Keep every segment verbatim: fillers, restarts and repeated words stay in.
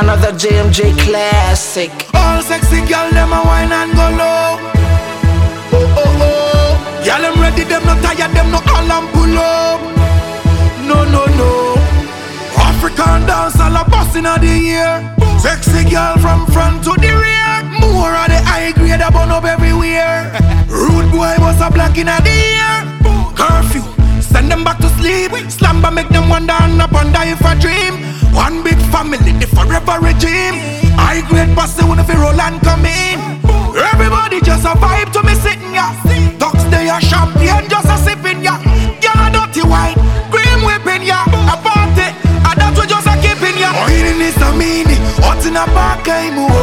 Another J M J classic. All sexy girl, them a wine and go low. Oh, oh, oh. Girl, them ready, them no tired, them no all and pull up. No, no, no. African dance all a bustin' of the year. Sexy girl from front to the rear. More of the high grade a burn up everywhere. Rude boy was a black in the ear. Curfew, send them back to sleep. Slumber make them wonder and up wonder if I dream. One big family, the forever regime. High grade pussy when if you roll and come in. Everybody just a vibe to me sitting ya. Ducks they a champagne just a sipping ya. Girl a dirty wine, cream whipping ya. A party, and that we just a keeping ya. Oh, in this a mini, hot in a back I move.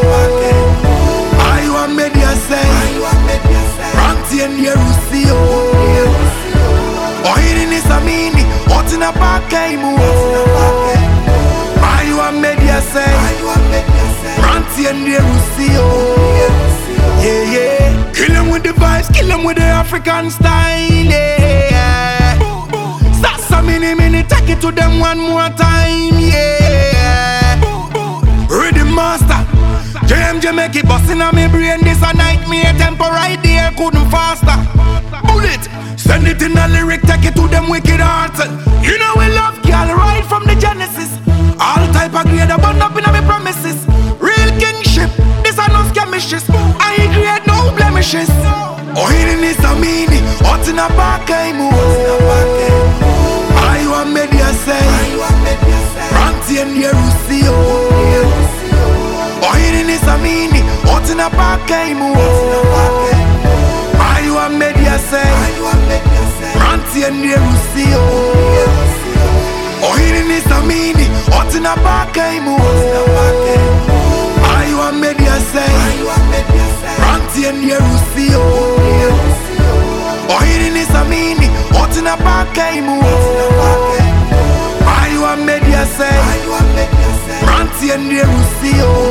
I want media say, Ranty and Yerusio. Oh, in this a mini, hot in a back I move. I want media say, Ranty and Yerusio. Yeah, yeah. Kill them with the vibes, kill them with the African style, yeah. Sasa mini mini, take it to them one more time, yeah. Rhythm master, J M J make it bustin' on me brain. This a nightmare, tempo right there, couldn't faster. Bullet, send it in a lyric, take it to them wicked hearts. You know we love girl right from the genesis. All type of grade, I burn up in my promises. Real kingship, this a no skirmishes. I grade no blemishes. Oh, in this a mini, hot in a back I move. I want media say, Ranty and Yerusio. Oh, in this a mini, hot in a back I move. I want media say, Ranty and Yerusio. Oh, in this a mini, hot in a back I move. I want media say, Ranty and Yerusio. Oh, in this a mini, hot in a back I move. I want media say, Ranty and Yerusio.